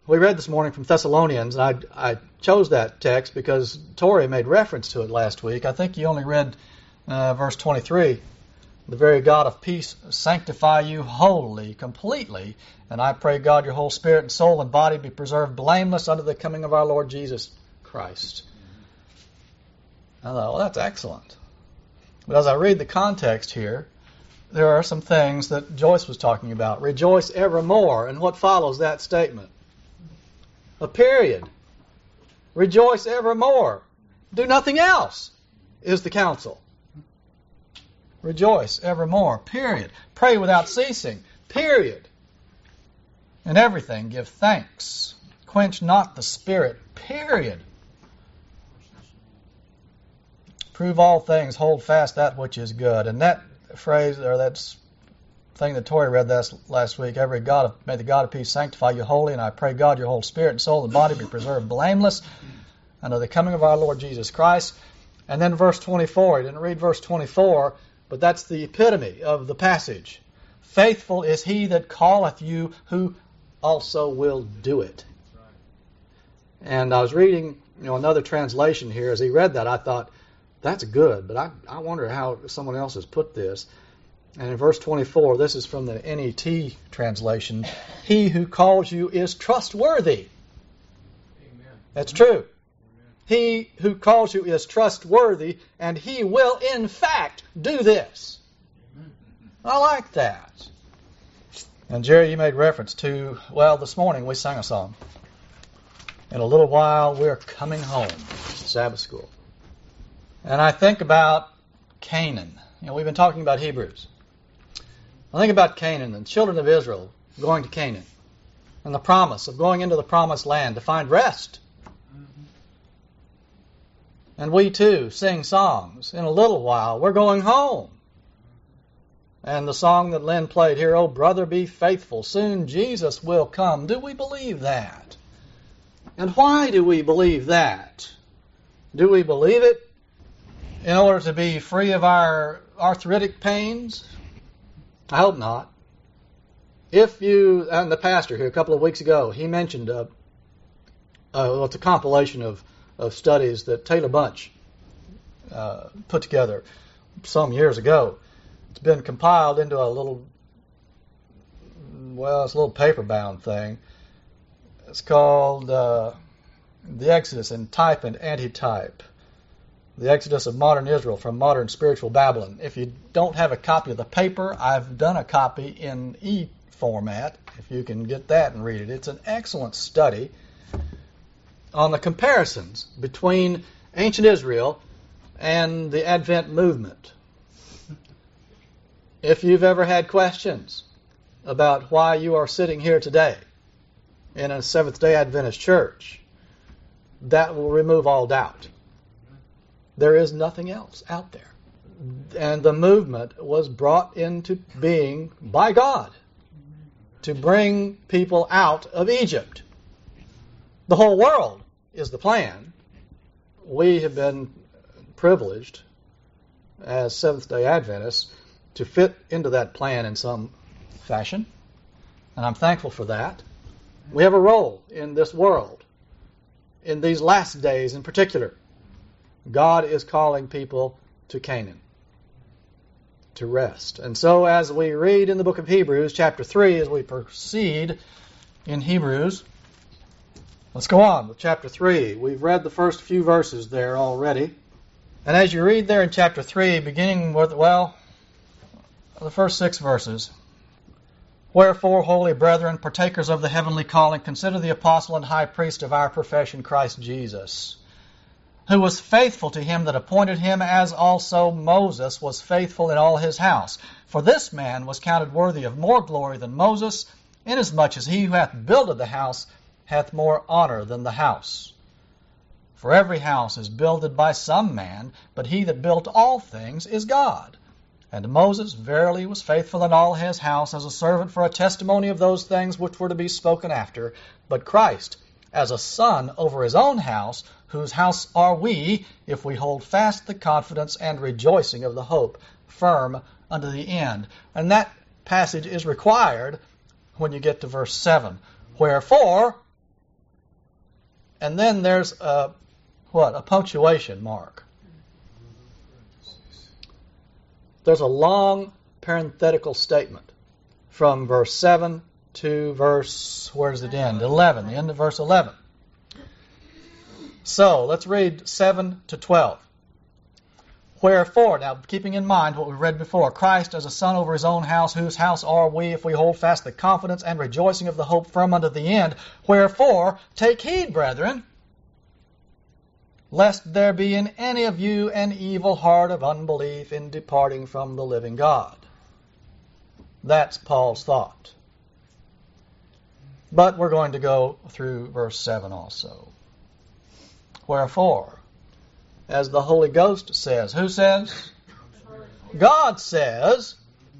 We read this morning from Thessalonians, and I chose that text because Tori made reference to it last week. I think you only read verse 23. The very God of peace sanctify you wholly, completely, and I pray God your whole spirit and soul and body be preserved blameless unto the coming of our Lord Jesus Christ. I thought, well, that's excellent. But as I read the context here, there are some things that Joyce was talking about. Rejoice evermore, and what follows that statement? A period. Rejoice evermore. Do nothing else is the counsel. Rejoice evermore, period. Pray without ceasing, period. In everything give thanks. Quench not the spirit, period. Prove all things, hold fast that which is good. And that phrase, or that thing that Tori read last week, may the God of peace sanctify you wholly, and I pray God your whole spirit and soul and body be preserved blameless unto the coming of our Lord Jesus Christ. And then verse 24, I didn't read verse 24, but that's the epitome of the passage. Faithful is he that calleth you, who also will do it. And I was reading another translation here. As he read that, I thought, that's good, but I wonder how someone else has put this. And in verse 24, this is from the NET translation, he who calls you is trustworthy. Amen. That's true. Amen. He who calls you is trustworthy, and he will in fact do this. Amen. I like that. And Jerry, you made reference to, this morning we sang a song. In a little while we're coming home, Sabbath school. And I think about Canaan. We've been talking about Hebrews. I think about Canaan and the children of Israel going to Canaan and the promise of going into the promised land to find rest. And we too sing songs. In a little while, we're going home. And the song that Lynn played here, "Oh, brother, be faithful. Soon Jesus will come." Do we believe that? And why do we believe that? Do we believe it in order to be free of our arthritic pains? I hope not. And the pastor here a couple of weeks ago, he mentioned it's a compilation of studies that Taylor Bunch put together some years ago. It's been compiled into a little paper-bound thing. It's called The Exodus in Type and Antitype. The Exodus of Modern Israel from Modern Spiritual Babylon. If you don't have a copy of the paper, I've done a copy in e-format, if you can get that and read it. It's an excellent study on the comparisons between ancient Israel and the Advent movement. If you've ever had questions about why you are sitting here today in a Seventh-day Adventist church, that will remove all doubt. There is nothing else out there. And the movement was brought into being by God to bring people out of Egypt. The whole world is the plan. We have been privileged as Seventh-day Adventists to fit into that plan in some fashion. And I'm thankful for that. We have a role in this world, in these last days in particular. God is calling people to Canaan, to rest. And so as we read in the book of Hebrews, chapter 3, as we proceed in Hebrews, let's go on with chapter 3. We've read the first few verses there already. And as you read there in chapter 3, beginning with, the first 6 verses, "Wherefore, holy brethren, partakers of the heavenly calling, consider the apostle and high priest of our profession, Christ Jesus, who was faithful to him that appointed him, as also Moses was faithful in all his house. For this man was counted worthy of more glory than Moses, inasmuch as he who hath builded the house hath more honor than the house. For every house is builded by some man, but he that built all things is God. And Moses verily was faithful in all his house as a servant for a testimony of those things which were to be spoken after. But Christ, as a son over his own house, whose house are we, if we hold fast the confidence and rejoicing of the hope firm unto the end." And that passage is required when you get to verse 7. "Wherefore, And then there's a punctuation mark. There's a long parenthetical statement from verse 7 to verse, where does it end? 11, the end of verse 11. So, let's read 7 to 12. Wherefore, now keeping in mind what we read before, Christ as a son over his own house, whose house are we if we hold fast the confidence and rejoicing of the hope firm unto the end. Wherefore, take heed, brethren, lest there be in any of you an evil heart of unbelief in departing from the living God. That's Paul's thought. But we're going to go through verse 7 also. Wherefore, as the Holy Ghost says, who says? God says,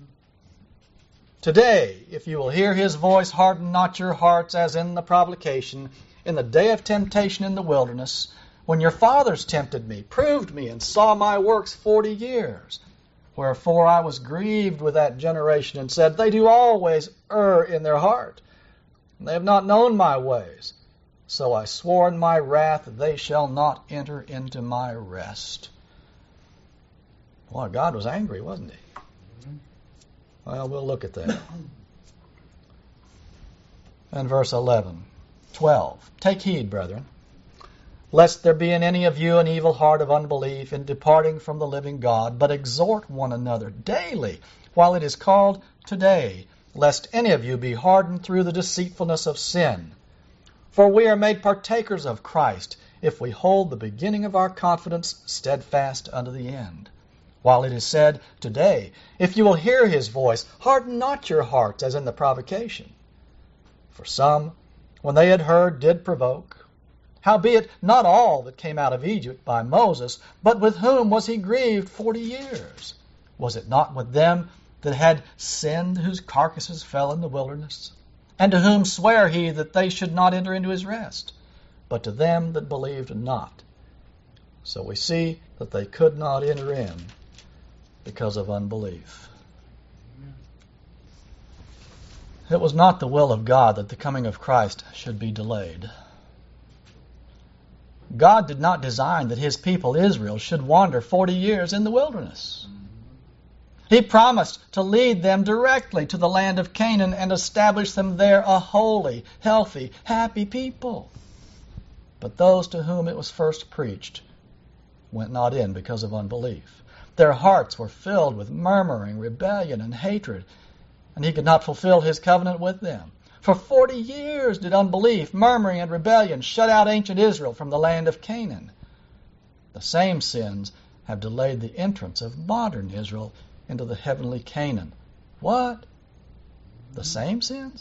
today, if you will hear his voice, harden not your hearts as in the provocation, in the day of temptation in the wilderness, when your fathers tempted me, proved me, and saw my works 40 years. Wherefore I was grieved with that generation, and said, they do always err in their heart. They have not known my ways. So I swore in my wrath, they shall not enter into my rest. Well, God was angry, wasn't he? Well, we'll look at that. And verse 12. Take heed, brethren, lest there be in any of you an evil heart of unbelief in departing from the living God, but exhort one another daily, while it is called today, lest any of you be hardened through the deceitfulness of sin. For we are made partakers of Christ, if we hold the beginning of our confidence steadfast unto the end. While it is said, today, if you will hear his voice, harden not your hearts as in the provocation. For some, when they had heard, did provoke. Howbeit, not all that came out of Egypt by Moses, but with whom was he grieved 40 years? Was it not with them that had sinned, whose carcasses fell in the wilderness? And to whom sware he that they should not enter into his rest? But to them that believed not. So we see that they could not enter in because of unbelief. It was not the will of God that the coming of Christ should be delayed. God did not design that his people Israel should wander 40 years in the wilderness. He promised to lead them directly to the land of Canaan and establish them there a holy, healthy, happy people. But those to whom it was first preached went not in because of unbelief. Their hearts were filled with murmuring, rebellion, and hatred, and he could not fulfill his covenant with them. For 40 years did unbelief, murmuring, and rebellion shut out ancient Israel from the land of Canaan. The same sins have delayed the entrance of modern Israel into the heavenly Canaan. What? The same sins?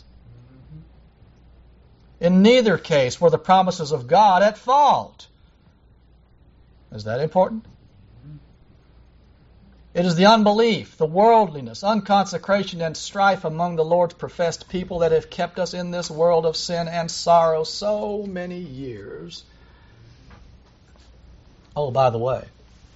In neither case were the promises of God at fault. Is that important? It is the unbelief, the worldliness, unconsecration, and strife among the Lord's professed people that have kept us in this world of sin and sorrow so many years. Oh, by the way,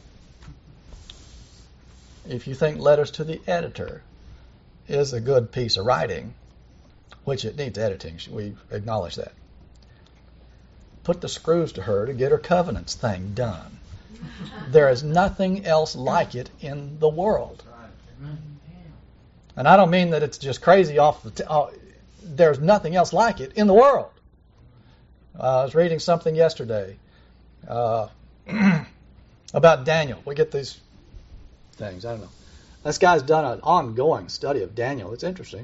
if you think Letters to the Editor is a good piece of writing, which it needs editing, we acknowledge that, put the screws to her to get her covenants thing done. There is nothing else like it in the world. And I don't mean that it's just crazy off the there's nothing else like it in the world. I was reading something yesterday about Daniel. We get these things, I don't know. This guy's done an ongoing study of Daniel. It's interesting.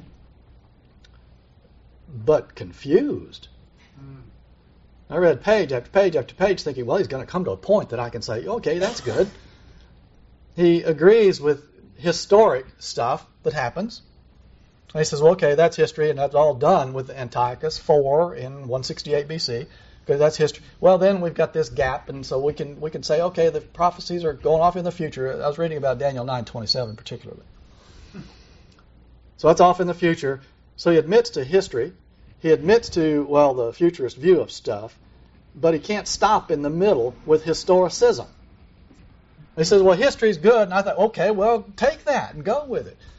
But confused. I read page after page after page thinking, well, he's going to come to a point that I can say, okay, that's good. He agrees with historic stuff that happens. And he says, well, okay, that's history, and that's all done with Antiochus IV in 168 BC. Because that's history. Well, then we've got this gap, and so we can say, okay, the prophecies are going off in the future. I was reading about Daniel 9:27 particularly. So that's off in the future. So he admits to history. He admits to, well, the futurist view of stuff, but he can't stop in the middle with historicism. He says, well, history's good, and I thought, okay, well, take that and go with it.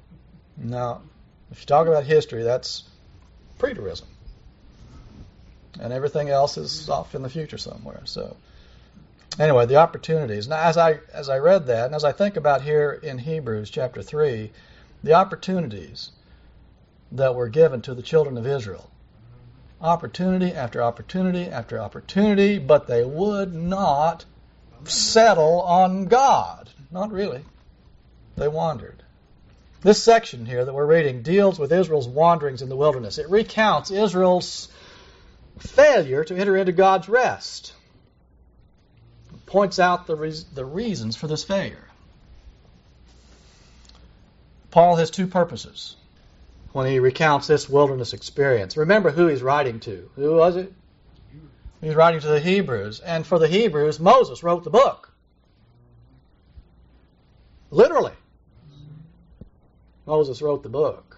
No, if you talk about history, that's preterism. and everything else is off in the future somewhere. So anyway, the opportunities. Now, as I read that, and as I think about here in Hebrews chapter 3, the opportunities that were given to the children of Israel, opportunity after opportunity after opportunity, but they would not settle on God. Not really. They wandered. This section here that we're reading deals with Israel's wanderings in the wilderness. It recounts Israel's failure to enter into God's rest. It points out the reasons for this failure. Paul has two purposes when he recounts this wilderness experience. Remember who he's writing to. Who was it? He's writing to the Hebrews. And for the Hebrews, Moses wrote the book. Literally. Moses wrote the book.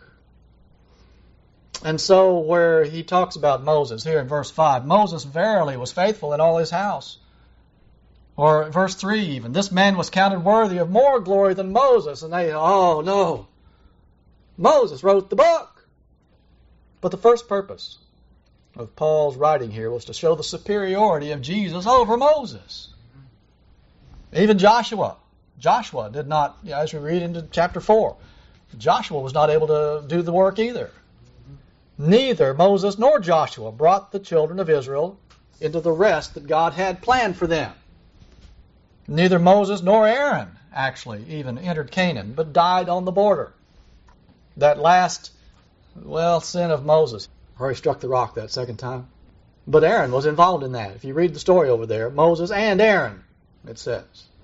And so where he talks about Moses, here in verse 5, Moses verily was faithful in all his house. Or verse 3 even, this man was counted worthy of more glory than Moses. And they, oh no, Moses wrote the book. But the first purpose of Paul's writing here was to show the superiority of Jesus over Moses. Even Joshua did not, as we read into chapter 4, Joshua was not able to do the work either. Neither Moses nor Joshua brought the children of Israel into the rest that God had planned for them. Neither Moses nor Aaron actually even entered Canaan, but died on the border. That last, sin of Moses, where he struck the rock that second time. But Aaron was involved in that. If you read the story over there, Moses and Aaron, it says.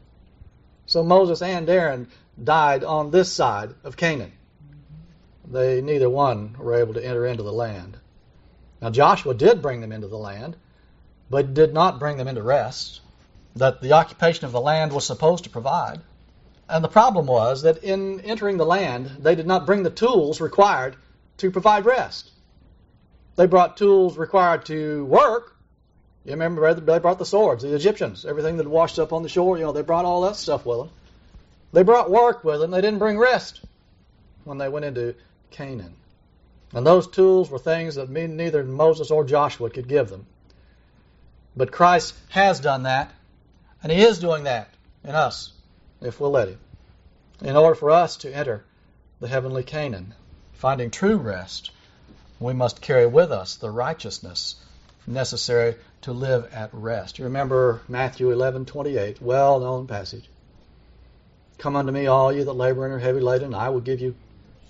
So Moses and Aaron died on this side of Canaan. They neither one were able to enter into the land. Now Joshua did bring them into the land, but did not bring them into rest that the occupation of the land was supposed to provide. And the problem was that in entering the land, they did not bring the tools required to provide rest. They brought tools required to work. You remember they brought the swords, the Egyptians, everything that washed up on the shore, they brought all that stuff with them. They brought work with them. They didn't bring rest when they went into Canaan. And those tools were things that neither Moses or Joshua could give them. But Christ has done that, and He is doing that in us, if we'll let Him. In order for us to enter the heavenly Canaan, finding true rest, we must carry with us the righteousness necessary to live at rest. You remember Matthew 11:28, well-known passage. Come unto me, all you that labor and are heavy laden, and I will give you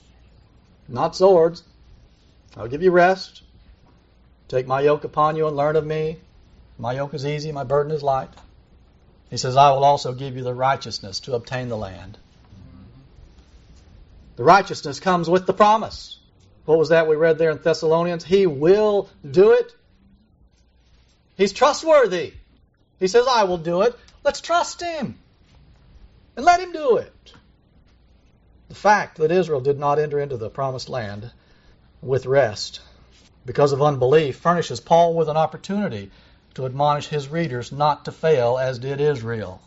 not swords. I will give you rest. Take my yoke upon you and learn of me. My yoke is easy, my burden is light. He says, I will also give you the righteousness to obtain the land. The righteousness comes with the promise. What was that we read there in Thessalonians? He will do it. He's trustworthy. He says, I will do it. Let's trust Him. And let Him do it. The fact that Israel did not enter into the promised land with rest because of unbelief furnishes Paul with an opportunity to admonish his readers not to fail as did Israel.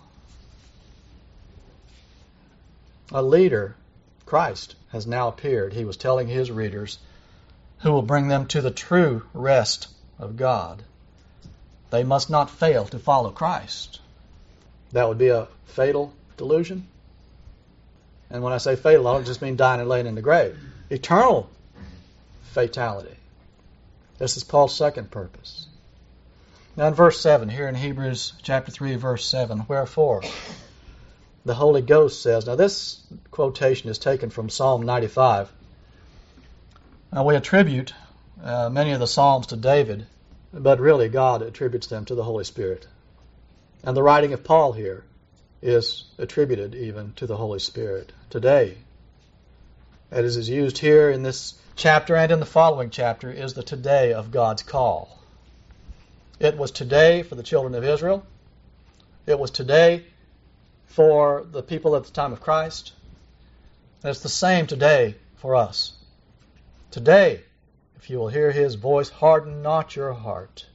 A leader, Christ, has now appeared. He was telling his readers who will bring them to the true rest of God. They must not fail to follow Christ. That would be a fatal delusion. And when I say fatal, I don't just mean dying and laying in the grave. Eternal fatality. This is Paul's second purpose. Now in verse 7, here in Hebrews chapter 3, verse 7, wherefore the Holy Ghost says, now this quotation is taken from Psalm 95. Now we attribute many of the Psalms to David, but really God attributes them to the Holy Spirit. And the writing of Paul here is attributed even to the Holy Spirit. Today, as is used here in this chapter and in the following chapter, is the today of God's call. It was today for the children of Israel. It was today for the people at the time of Christ. And it's the same today for us. Today, if you will hear His voice, harden not your heart.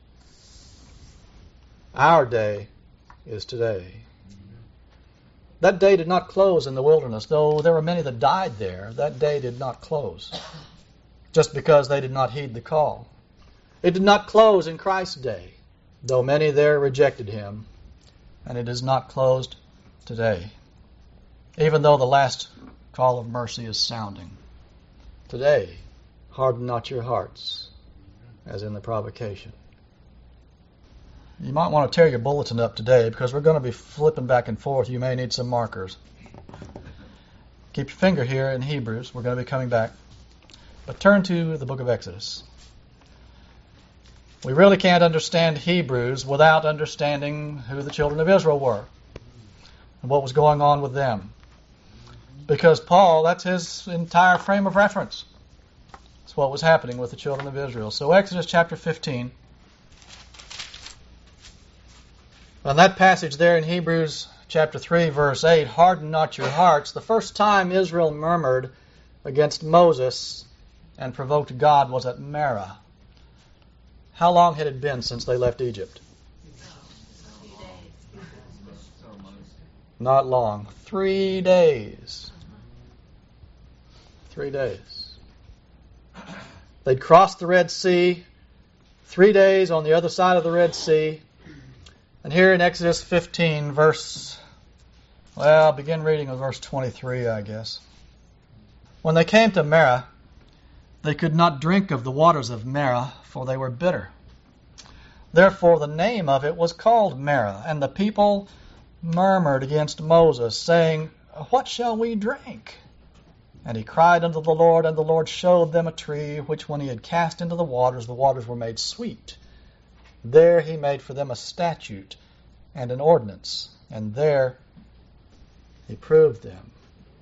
Our day is today. That day did not close in the wilderness, though there were many that died there. That day did not close, just because they did not heed the call. It did not close in Christ's day, though many there rejected him, and it is not closed today, even though the last call of mercy is sounding. Today, harden not your hearts, as in the provocation. You might want to tear your bulletin up today, because we're going to be flipping back and forth. You may need some markers. Keep your finger here in Hebrews. We're going to be coming back. But turn to the book of Exodus. We really can't understand Hebrews without understanding who the children of Israel were and what was going on with them. Because Paul, that's his entire frame of reference. That's what was happening with the children of Israel. So Exodus chapter 15. On that passage there in Hebrews chapter 3, verse 8, harden not your hearts. The first time Israel murmured against Moses and provoked God was at Merah. How long had it been since they left Egypt? Not long. 3 days. 3 days. They'd crossed the Red Sea. 3 days on the other side of the Red Sea. And here in Exodus 15, begin reading with verse 23, I guess. When they came to Merah, they could not drink of the waters of Merah, for they were bitter. Therefore the name of it was called Merah, and the people murmured against Moses, saying, What shall we drink? And he cried unto the Lord, and the Lord showed them a tree, which when he had cast into the waters were made sweet. There he made for them a statute and an ordinance, and there he proved them.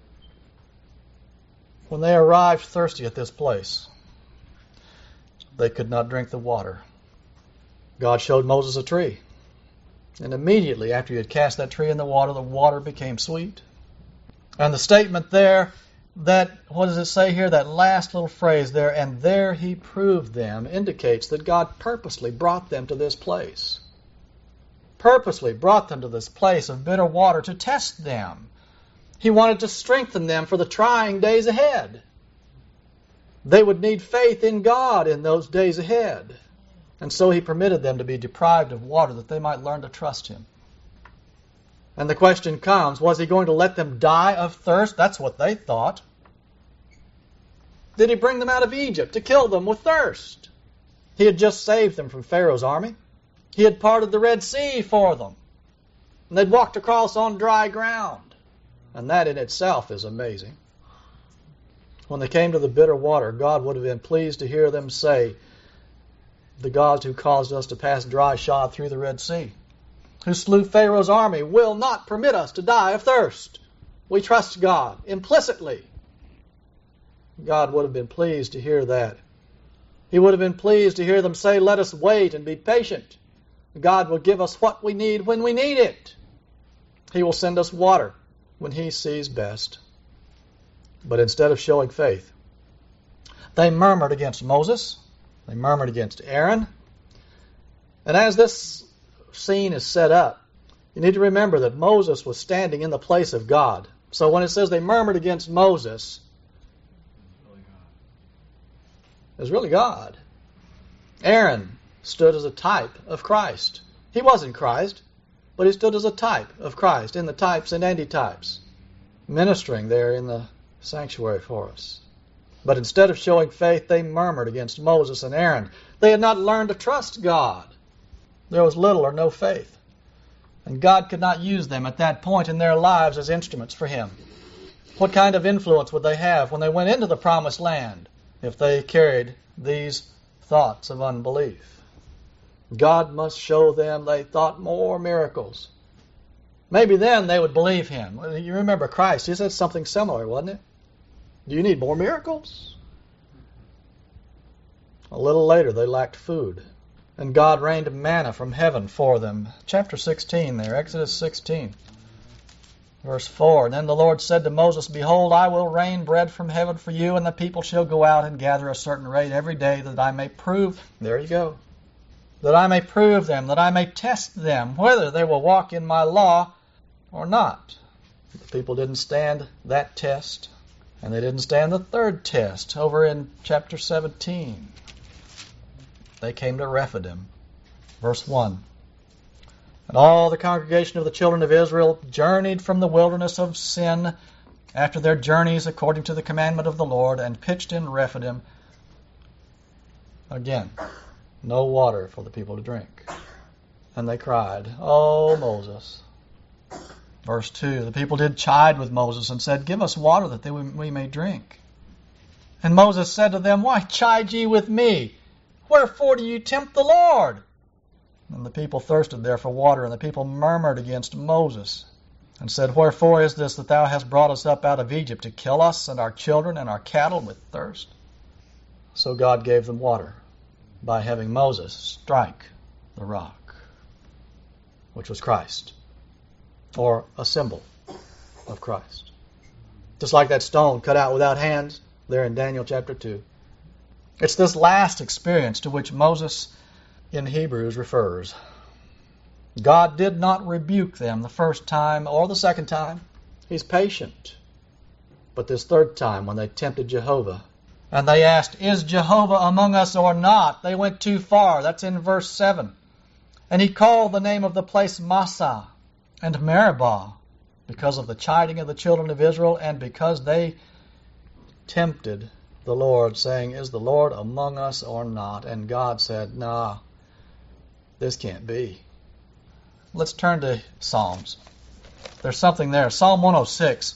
When they arrived thirsty at this place, they could not drink the water. God showed Moses a tree. And immediately after he had cast that tree in the water became sweet. And the statement there, what does it say here? That last little phrase there, and there he proved them, indicates that God purposely brought them to this place. Purposely brought them to this place of bitter water to test them. He wanted to strengthen them for the trying days ahead. They would need faith in God in those days ahead. And so he permitted them to be deprived of water that they might learn to trust him. And the question comes, was he going to let them die of thirst? That's what they thought. Did he bring them out of Egypt to kill them with thirst? He had just saved them from Pharaoh's army. He had parted the Red Sea for them. And they'd walked across on dry ground. And that in itself is amazing. When they came to the bitter water, God would have been pleased to hear them say, the gods who caused us to pass dry shod through the Red Sea, who slew Pharaoh's army, will not permit us to die of thirst. We trust God implicitly. God would have been pleased to hear that. He would have been pleased to hear them say, let us wait and be patient. God will give us what we need when we need it. He will send us water when he sees best. But instead of showing faith, they murmured against Moses. They murmured against Aaron. And as this scene is set up, you need to remember that Moses was standing in the place of God. So when it says they murmured against Moses, it was really God. Aaron stood as a type of Christ. He wasn't Christ, but he stood as a type of Christ in the types and antitypes, ministering there in the sanctuary for us. But instead of showing faith, they murmured against Moses and Aaron. They had not learned to trust God. There was little or no faith. And God could not use them at that point in their lives as instruments for him. What kind of influence would they have when they went into the promised land if they carried these thoughts of unbelief? God must show them, they thought, more miracles. Maybe then they would believe him. You remember Christ, he said something similar, wasn't it? Do you need more miracles? A little later, they lacked food, and God rained manna from heaven for them. Chapter 16 there, Exodus 16, verse 4. And then the Lord said to Moses, Behold, I will rain bread from heaven for you, and the people shall go out and gather a certain rate every day, that I may prove, there you go, that I may prove them, that I may test them, whether they will walk in my law or not. The people didn't stand that test. And they didn't stand the third test over in chapter 17. They came to Rephidim. Verse 1. And all the congregation of the children of Israel journeyed from the wilderness of Sin after their journeys according to the commandment of the Lord, and pitched in Rephidim. Again, no water for the people to drink. And they cried, "O Moses." Verse 2, the people did chide with Moses and said, "Give us water that we may drink." And Moses said to them, "Why chide ye with me? Wherefore do you tempt the Lord?" And the people thirsted there for water, and the people murmured against Moses, and said, "Wherefore is this that thou hast brought us up out of Egypt, to kill us and our children and our cattle with thirst?" So God gave them water by having Moses strike the rock, which was Christ, or a symbol of Christ. Just like that stone cut out without hands there in Daniel chapter 2. It's this last experience to which Moses in Hebrews refers. God did not rebuke them the first time or the second time. He's patient. But this third time, when they tempted Jehovah, and they asked, "Is Jehovah among us or not?" They went too far. That's in verse 7. And he called the name of the place Massah and Meribah, because of the chiding of the children of Israel, and because they tempted the Lord, saying, "Is the Lord among us or not?" And God said, "Nah, this can't be." Let's turn to Psalms. There's something there. Psalm 106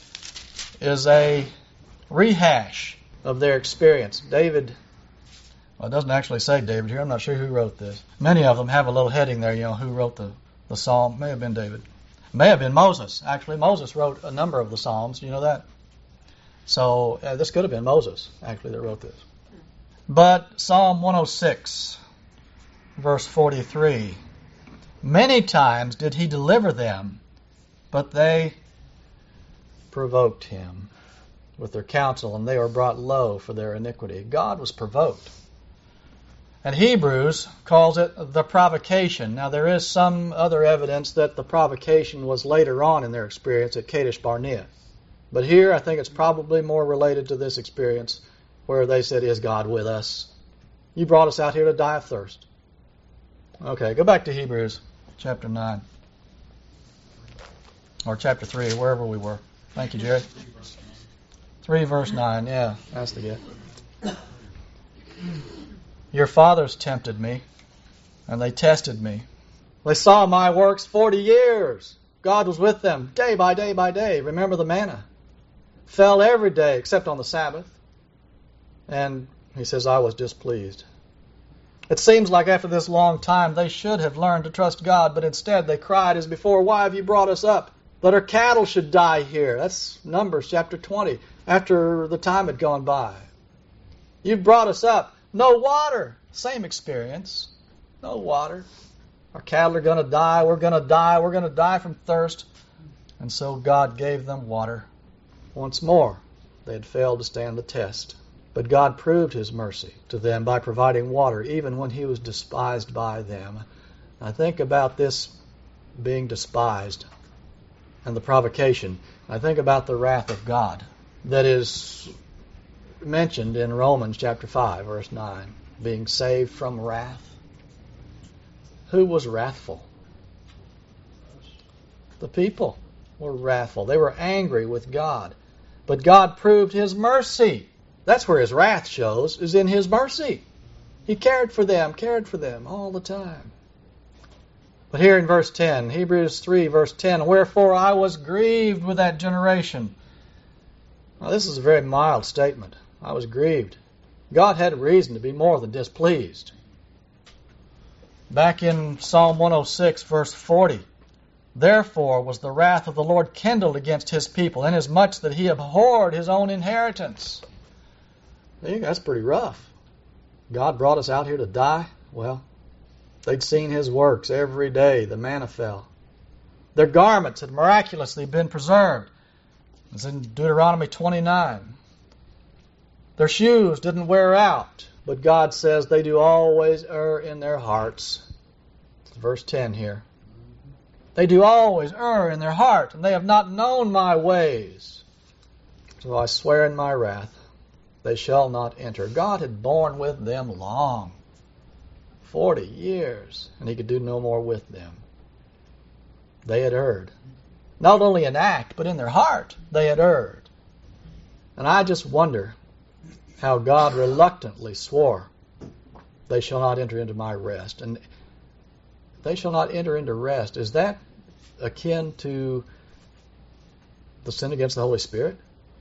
is a rehash of their experience. David, well, it doesn't actually say David here. I'm not sure who wrote this. Many of them have a little heading there, who wrote the psalm. May have been David. May have been Moses. Actually, Moses wrote a number of the Psalms. You know that? So this could have been Moses, actually, that wrote this. But Psalm 106, verse 43, "Many times did he deliver them, but they provoked him with their counsel, and they were brought low for their iniquity." God was provoked. And Hebrews calls it the provocation. Now, there is some other evidence that the provocation was later on in their experience at Kadesh Barnea. But here, I think it's probably more related to this experience where they said, "Is God with us? You brought us out here to die of thirst." Okay, go back to Hebrews chapter 9. Or chapter 3, wherever we were. Thank you, Jerry. 3 verse 9, yeah, that's the good. "Your fathers tempted me, and they tested me. They saw my works 40 years. God was with them day by day by day. Remember the manna. Fell every day except on the Sabbath. And he says, I was displeased." It seems like after this long time they should have learned to trust God, but instead they cried as before, "Why have you brought us up? That our cattle should die here." That's Numbers chapter 20, after the time had gone by. "You've brought us up. No water." Same experience. No water. Our cattle are going to die. We're going to die. We're going to die from thirst. And so God gave them water. Once more, they had failed to stand the test. But God proved his mercy to them by providing water, even when he was despised by them. I think about this being despised and the provocation. I think about the wrath of God that is mentioned in Romans chapter 5, verse 9, being saved from wrath. Who was wrathful? The people were wrathful. They were angry with God. But God proved his mercy. That's where his wrath shows, is in his mercy. He cared for them all the time. But here in verse 10, Hebrews 3, verse 10, "Wherefore I was grieved with that generation." Now, this is a very mild statement. I was grieved. God had reason to be more than displeased. Back in Psalm 106, verse 40, "Therefore was the wrath of the Lord kindled against his people, inasmuch that he abhorred his own inheritance." I think that's pretty rough. God brought us out here to die? Well, they'd seen his works every day. The manna fell. Their garments had miraculously been preserved. It's in Deuteronomy 29. Their shoes didn't wear out, but God says they do always err in their hearts. It's verse 10 here. "They do always err in their heart, and they have not known my ways. So I swear in my wrath, they shall not enter." God had borne with them long. 40 years, and he could do no more with them. They had erred. Not only in act, but in their heart, they had erred. And I just wonder how God reluctantly swore, they shall not enter into my rest. And they shall not enter into rest. Is that akin to the sin against the Holy Spirit?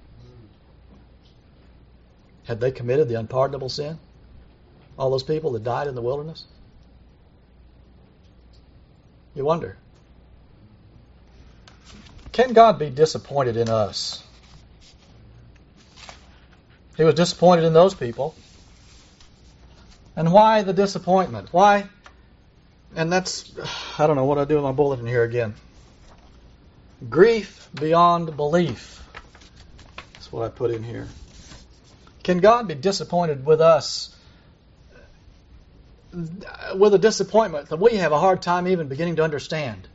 Had they committed the unpardonable sin? All those people that died in the wilderness? You wonder. Can God be disappointed in us? He was disappointed in those people. And why the disappointment? Why? And that's, I don't know what I do with my bulletin here again. Grief beyond belief. That's what I put in here. Can God be disappointed with us with a disappointment that we have a hard time even beginning to understand?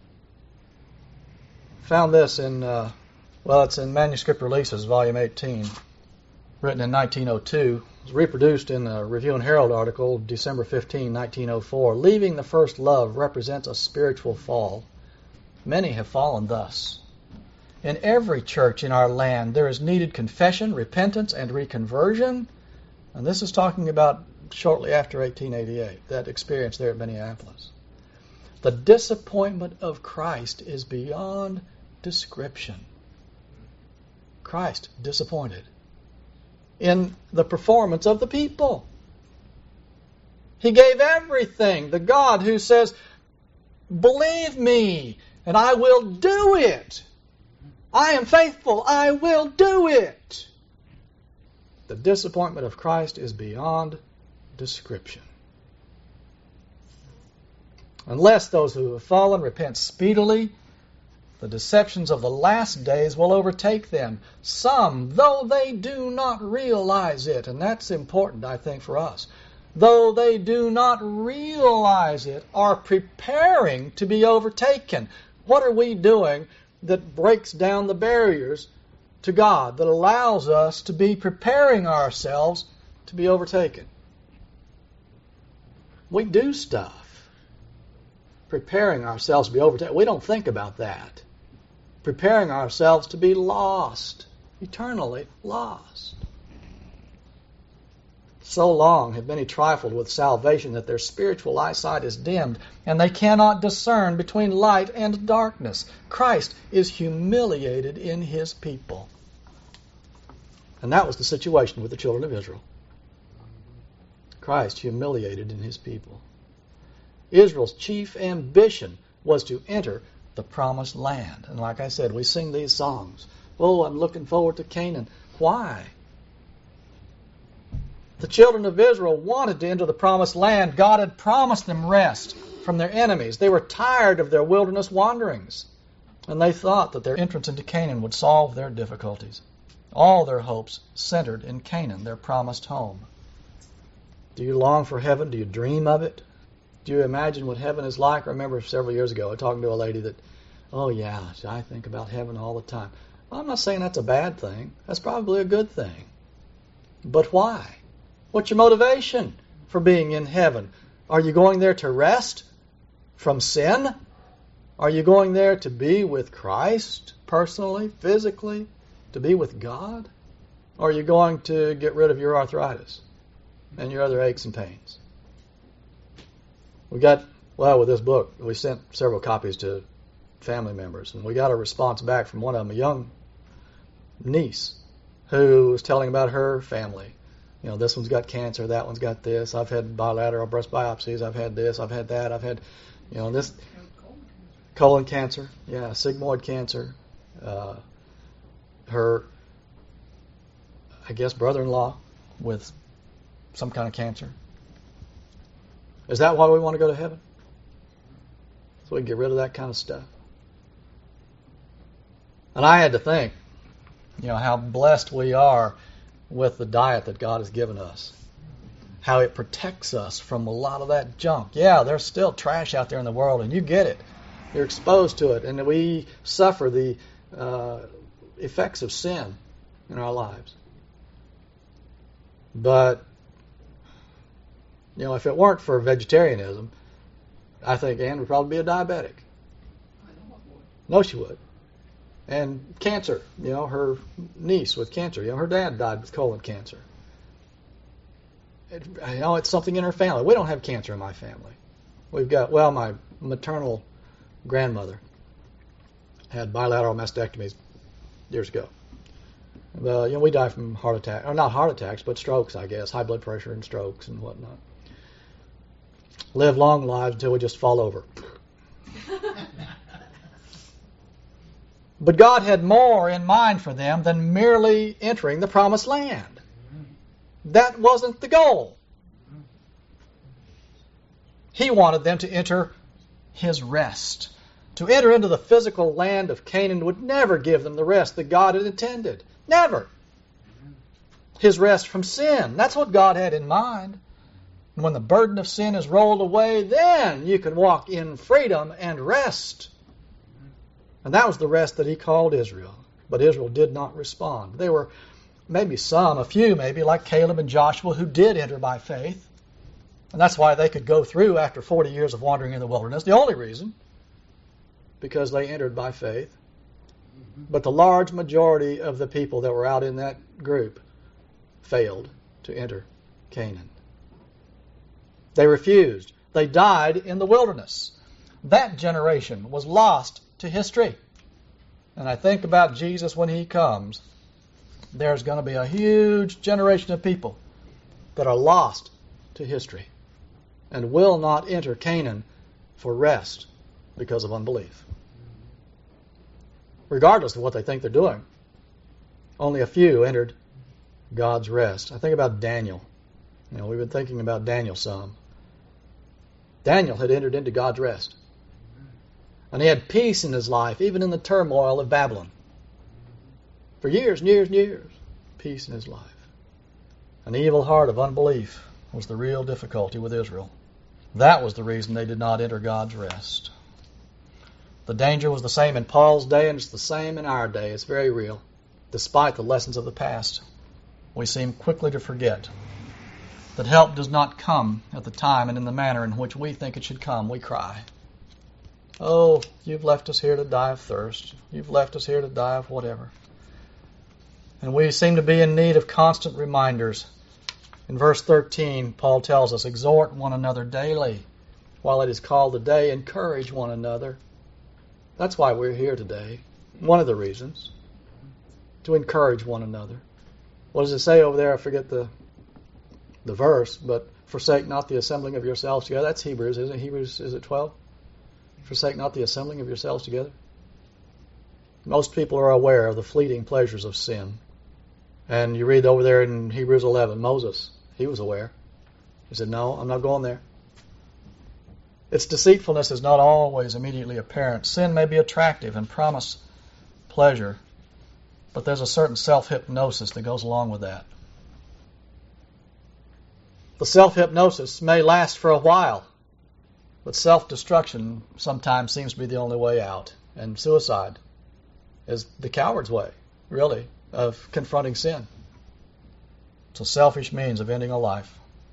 Found this in, it's in Manuscript Releases, Volume 18, written in 1902. It was reproduced in a Review and Herald article, December 15, 1904. Leaving the first love represents a spiritual fall. Many have fallen thus. In every church in our land, there is needed confession, repentance, and reconversion. And this is talking about shortly after 1888, that experience there at Minneapolis. The disappointment of Christ is beyond description. Christ disappointed in the performance of the people. He gave everything. The God who says, believe me, and I will do it. I am faithful. I will do it. The disappointment of Christ is beyond description. Unless those who have fallen repent speedily, the deceptions of the last days will overtake them. Some, though they do not realize it, and that's important, I think, for us, though they do not realize it, are preparing to be overtaken. What are we doing that breaks down the barriers to God, that allows us to be preparing ourselves to be overtaken? We do stuff, preparing ourselves to be overtaken. We don't think about that. Preparing ourselves to be lost, eternally lost. So long have many trifled with salvation that their spiritual eyesight is dimmed, and they cannot discern between light and darkness. Christ is humiliated in his people. And that was the situation with the children of Israel. Christ humiliated in his people. Israel's chief ambition was to enter the promised land. And like I said, we sing these songs. Oh, I'm looking forward to Canaan. Why? The children of Israel wanted to enter the promised land. God had promised them rest from their enemies. They were tired of their wilderness wanderings. And they thought that their entrance into Canaan would solve their difficulties. All their hopes centered in Canaan, their promised home. Do you long for heaven? Do you dream of it? Do you imagine what heaven is like? I remember several years ago talking to a lady that, oh yeah, I think about heaven all the time. Well, I'm not saying that's a bad thing. That's probably a good thing. But why? What's your motivation for being in heaven? Are you going there to rest from sin? Are you going there to be with Christ personally, physically, to be with God? Or are you going to get rid of your arthritis and your other aches and pains? With this book, we sent several copies to family members, and we got a response back from one of them, a young niece, who was telling about her family. You know, this one's got cancer, that one's got this. I've had bilateral breast biopsies. I've had this. I've had that. I've had, this colon cancer. Yeah, sigmoid cancer. Her, I guess, brother-in-law with some kind of cancer. Is that why we want to go to heaven? So we can get rid of that kind of stuff. And I had to think, how blessed we are with the diet that God has given us. How it protects us from a lot of that junk. Yeah, there's still trash out there in the world, and you get it. You're exposed to it, and we suffer the effects of sin in our lives. But If it weren't for vegetarianism, I think Ann would probably be a diabetic. I know I would. No, she would. And cancer, her niece with cancer. Her dad died with colon cancer. It's something in her family. We don't have cancer in my family. We've got, my maternal grandmother had bilateral mastectomies years ago. We die from heart attack, or not heart attacks, but strokes, I guess, high blood pressure and strokes and whatnot. Live long lives until we just fall over. But God had more in mind for them than merely entering the promised land. That wasn't the goal. He wanted them to enter His rest. To enter into the physical land of Canaan would never give them the rest that God had intended. Never. His rest from sin. That's what God had in mind. And when the burden of sin is rolled away, then you can walk in freedom and rest. And that was the rest that He called Israel. But Israel did not respond. There were maybe a few maybe, like Caleb and Joshua, who did enter by faith. And that's why they could go through after 40 years of wandering in the wilderness. The only reason, because they entered by faith. But the large majority of the people that were out in that group failed to enter Canaan. They refused. They died in the wilderness. That generation was lost to history. And I think about Jesus when He comes. There's going to be a huge generation of people that are lost to history and will not enter Canaan for rest because of unbelief. Regardless of what they think they're doing, only a few entered God's rest. I think about Daniel. We've been thinking about Daniel some. Daniel had entered into God's rest. And he had peace in his life, even in the turmoil of Babylon. For years and years and years, peace in his life. An evil heart of unbelief was the real difficulty with Israel. That was the reason they did not enter God's rest. The danger was the same in Paul's day, and it's the same in our day. It's very real. Despite the lessons of the past, we seem quickly to forget that help does not come at the time and in the manner in which we think it should come. We cry, "Oh, you've left us here to die of thirst. You've left us here to die of whatever." And we seem to be in need of constant reminders. In verse 13, Paul tells us, "Exhort one another daily, while it is called the day. Encourage one another." That's why we're here today. One of the reasons. To encourage one another. What does it say over there? I forget the verse, but forsake not the assembling of yourselves together. That's Hebrews, isn't it? Hebrews, is it 12? Forsake not the assembling of yourselves together. Most people are aware of the fleeting pleasures of sin. And you read over there in Hebrews 11, Moses, he was aware. He said, "No, I'm not going there." Its deceitfulness is not always immediately apparent. Sin may be attractive and promise pleasure, but there's a certain self-hypnosis that goes along with that. The self-hypnosis may last for a while, but self-destruction sometimes seems to be the only way out. And suicide is the coward's way, really, of confronting sin. It's a selfish means of ending a life.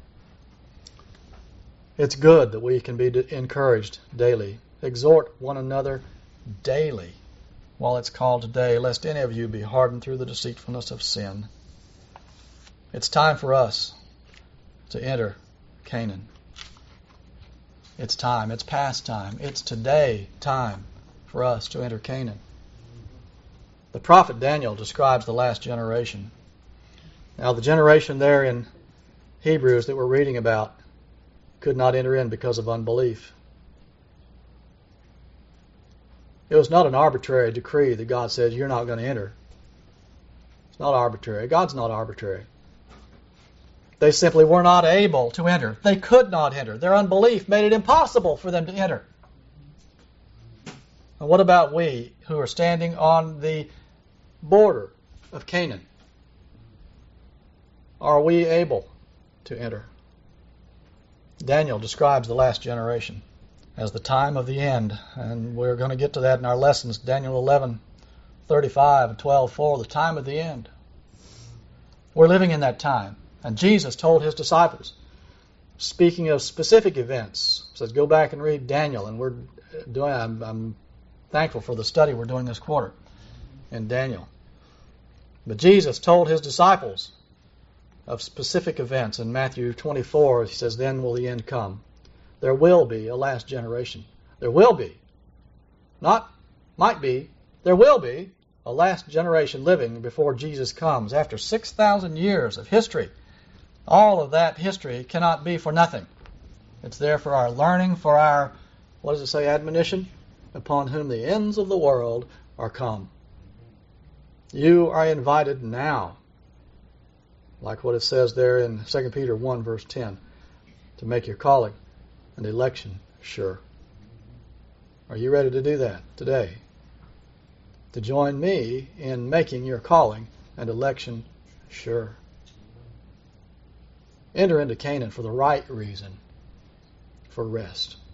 It's good that we can be encouraged daily. Exhort one another daily, while it's called today, lest any of you be hardened through the deceitfulness of sin. It's time for us to enter Canaan. It's time. It's past time. It's today time for us to enter Canaan. The prophet Daniel describes the last generation. Now, the generation there in Hebrews that we're reading about could not enter in because of unbelief. It was not an arbitrary decree that God said, "You're not going to enter." It's not arbitrary. God's not arbitrary. They simply were not able to enter. They could not enter. Their unbelief made it impossible for them to enter. And what about we who are standing on the border of Canaan? Are we able to enter? Daniel describes the last generation as the time of the end, and we're going to get to that in our lessons. Daniel 11:35 and 12:4, the time of the end. We're living in that time, and Jesus told His disciples, speaking of specific events, it says go back and read Daniel, and I'm thankful for the study we're doing this quarter in Daniel. But Jesus told his disciples of specific events. In Matthew 24, he says, then will the end come. There will be a last generation. There will be. Not might be. There will be a last generation living before Jesus comes. After 6,000 years of history, all of that history cannot be for nothing. It's there for our learning, for our, what does it say, admonition? Upon whom the ends of the world are come. You are invited now, like what it says there in 2 Peter 1, verse 10, to make your calling and election sure. Are you ready to do that today? To join me in making your calling and election sure. Enter into Canaan for the right reason, for rest.